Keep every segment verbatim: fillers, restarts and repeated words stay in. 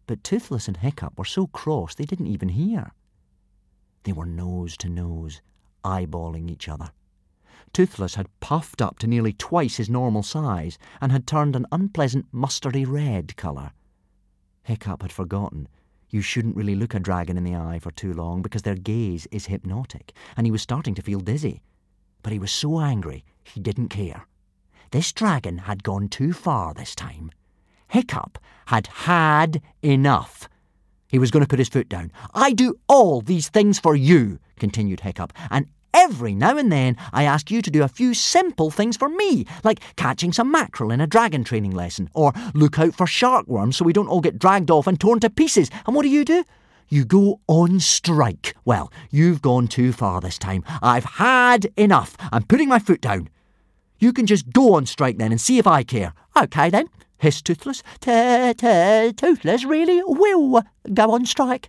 But Toothless and Hiccup were so cross they didn't even hear. They were nose to nose, eyeballing each other. Toothless had puffed up to nearly twice his normal size and had turned an unpleasant mustardy red colour. Hiccup had forgotten you shouldn't really look a dragon in the eye for too long because their gaze is hypnotic, and he was starting to feel dizzy. But he was so angry he didn't care. This dragon had gone too far this time. Hiccup had had enough. He was going to put his foot down. "I do all these things for you," continued Hiccup, "and every now and then I ask you to do a few simple things for me, like catching some mackerel in a dragon training lesson, or look out for shark worms so we don't all get dragged off and torn to pieces. And what do you do? You go on strike. Well, you've gone too far this time. I've had enough. I'm putting my foot down. You can just go on strike then and see if I care." "OK then," hissed Toothless. "Toothless really will go on strike."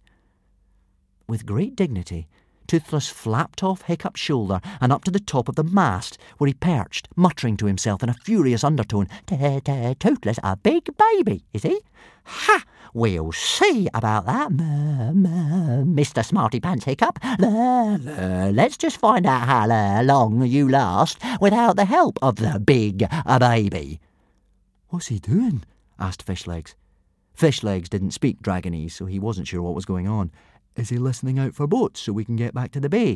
With great dignity, Toothless flapped off Hiccup's shoulder and up to the top of the mast, where he perched, muttering to himself in a furious undertone, "Toothless a big baby, is he? Ha! We'll see about that, Mister Smarty Pants Hiccup. Let's just find out how long you last without the help of the big baby." "What's he doing?" asked Fishlegs. Fishlegs didn't speak Dragonese, so he wasn't sure what was going on. "Is he listening out for boats so we can get back to the bay?"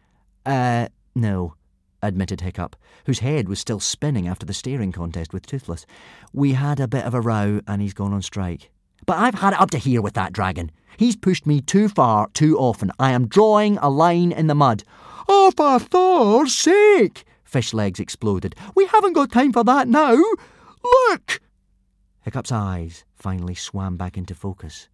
Uh, no, admitted Hiccup, whose head was still spinning after the staring contest with Toothless. "We had a bit of a row and he's gone on strike. But I've had it up to here with that dragon. He's pushed me too far too often. I am drawing a line in the mud." "Oh, for Thor's sake!" Fishlegs exploded. "We haven't got time for that now. Look!" Hiccup's eyes finally swam back into focus.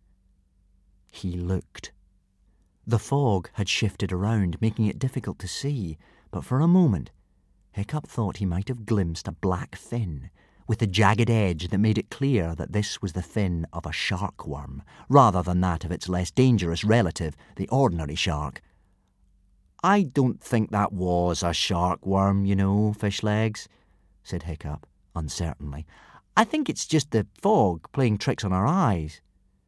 He looked. The fog had shifted around, making it difficult to see, but for a moment Hiccup thought he might have glimpsed a black fin, with a jagged edge that made it clear that this was the fin of a shark worm, rather than that of its less dangerous relative, the ordinary shark. "I don't think that was a shark worm, you know, Fishlegs," said Hiccup, uncertainly. "I think it's just the fog playing tricks on our eyes."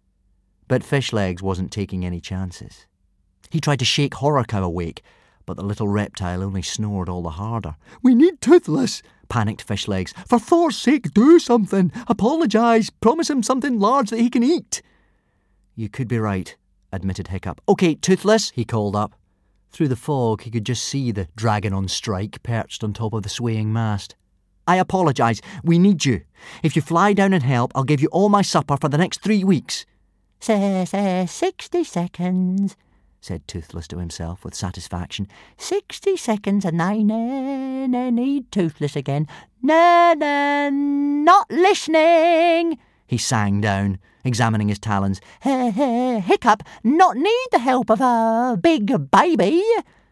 But Fishlegs wasn't taking any chances. He tried to shake Horrorcow awake, but the little reptile only snored all the harder. "We need Toothless," panicked Fishlegs. "For Thor's sake, do something. Apologise. Promise him something large that he can eat." "You could be right," admitted Hiccup. "OK, Toothless," he called up. Through the fog, he could just see the dragon on strike perched on top of the swaying mast. "I apologise. We need you. If you fly down and help, I'll give you all my supper for the next three weeks. Say, say, sixty seconds, said Toothless to himself with satisfaction. Sixty seconds and I ne- ne- need Toothless again. Na na, not listening, he sang down, examining his talons. Hiccup, not need the help of a big baby.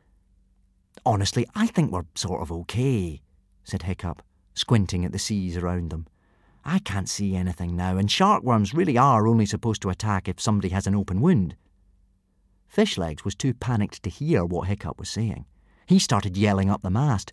Honestly, I think we're sort of okay, said Hiccup, squinting at the seas around them. I can't see anything now, and sharkworms really are only supposed to attack if somebody has an open wound. Fishlegs was too panicked to hear what Hiccup was saying. He started yelling up the mast.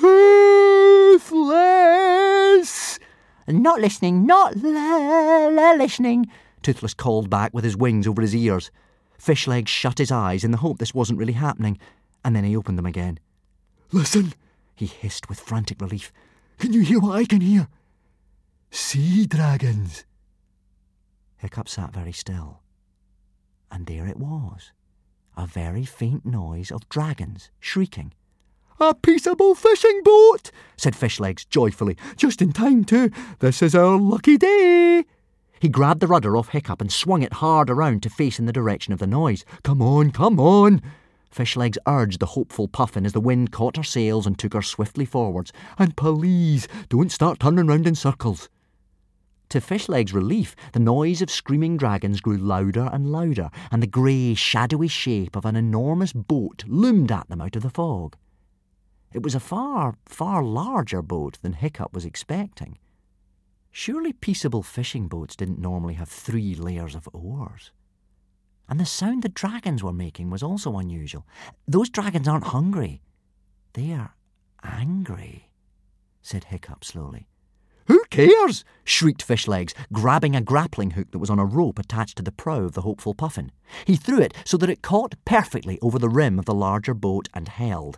Toothless! Not listening, not la- la- listening, Toothless called back with his wings over his ears. Fishlegs shut his eyes in the hope this wasn't really happening, and then he opened them again. Listen, he hissed with frantic relief. Can you hear what I can hear? Sea dragons. Hiccup sat very still. And there it was, a very faint noise of dragons shrieking. A peaceable fishing boat, said Fishlegs joyfully. Just in time too. This is our lucky day. He grabbed the rudder off Hiccup and swung it hard around to face in the direction of the noise. Come on, come on. Fishlegs urged the hopeful Puffin as the wind caught her sails and took her swiftly forwards. And please, don't start turning round in circles. To Fishlegs' relief, the noise of screaming dragons grew louder and louder, and the grey, shadowy shape of an enormous boat loomed at them out of the fog. It was a far, far larger boat than Hiccup was expecting. Surely peaceable fishing boats didn't normally have three layers of oars. And the sound the dragons were making was also unusual. Those dragons aren't hungry. They are angry, said Hiccup slowly. "Who cares?" shrieked Fishlegs, grabbing a grappling hook that was on a rope attached to the prow of the hopeful Puffin. He threw it so that it caught perfectly over the rim of the larger boat and held.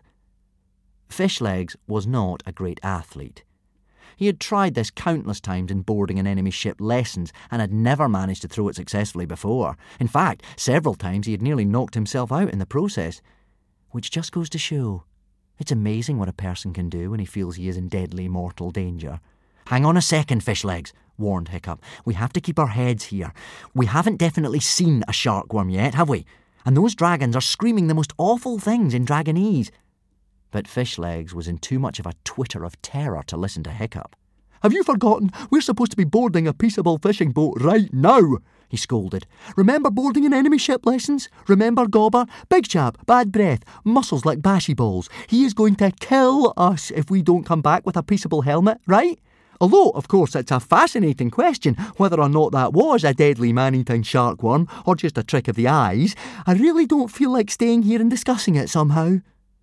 Fishlegs was not a great athlete. He had tried this countless times in boarding an enemy ship lessons and had never managed to throw it successfully before. In fact, several times he had nearly knocked himself out in the process. Which just goes to show, it's amazing what a person can do when he feels he is in deadly mortal danger. "Hang on a second, Fishlegs," warned Hiccup. "We have to keep our heads here. We haven't definitely seen a sharkworm yet, have we? And those dragons are screaming the most awful things in Dragonese." But Fishlegs was in too much of a twitter of terror to listen to Hiccup. "Have you forgotten? We're supposed to be boarding a peaceable fishing boat right now," he scolded. "Remember boarding an enemy ship lessons? Remember Gobber? Big chap, bad breath, muscles like bashy balls. He is going to kill us if we don't come back with a peaceable helmet, right? Although, of course, it's a fascinating question whether or not that was a deadly man-eating sharkworm or just a trick of the eyes. I really don't feel like staying here and discussing it somehow."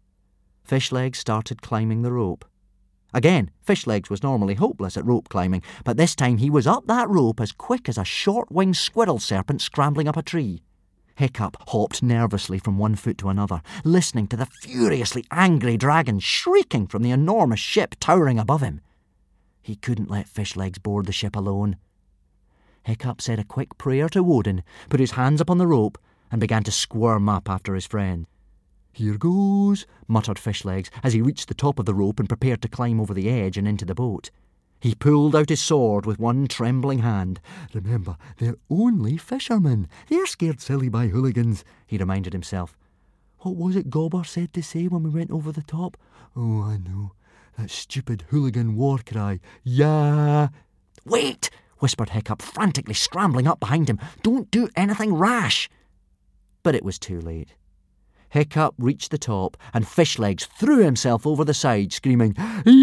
Fishlegs started climbing the rope. Again, Fishlegs was normally hopeless at rope climbing, but this time he was up that rope as quick as a short-winged squirrel serpent scrambling up a tree. Hiccup hopped nervously from one foot to another, listening to the furiously angry dragon shrieking from the enormous ship towering above him. He couldn't let Fishlegs board the ship alone. Hiccup said a quick prayer to Woden, put his hands upon the rope, and began to squirm up after his friend. "Here goes," muttered Fishlegs as he reached the top of the rope and prepared to climb over the edge and into the boat. He pulled out his sword with one trembling hand. "Remember, they're only fishermen. They're scared silly by hooligans," he reminded himself. "What was it Gobber said to say when we went over the top? Oh, I know. That stupid hooligan war cry. Yeah." "Wait!" whispered Hiccup, frantically scrambling up behind him. "Don't do anything rash." But it was too late. Hiccup reached the top, and Fishlegs threw himself over the side, screaming,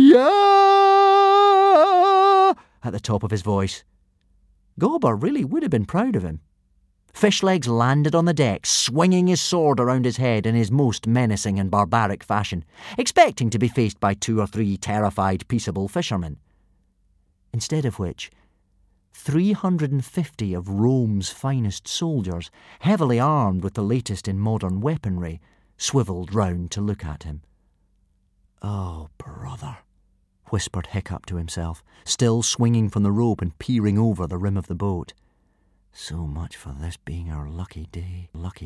"Yeah!" at the top of his voice. Gobber really would have been proud of him. Fishlegs landed on the deck, swinging his sword around his head in his most menacing and barbaric fashion, expecting to be faced by two or three terrified, peaceable fishermen. Instead of which, three hundred and fifty of Rome's finest soldiers, heavily armed with the latest in modern weaponry, swivelled round to look at him. "Oh, brother," whispered Hiccup to himself, still swinging from the rope and peering over the rim of the boat. "So much for this being our lucky day, lucky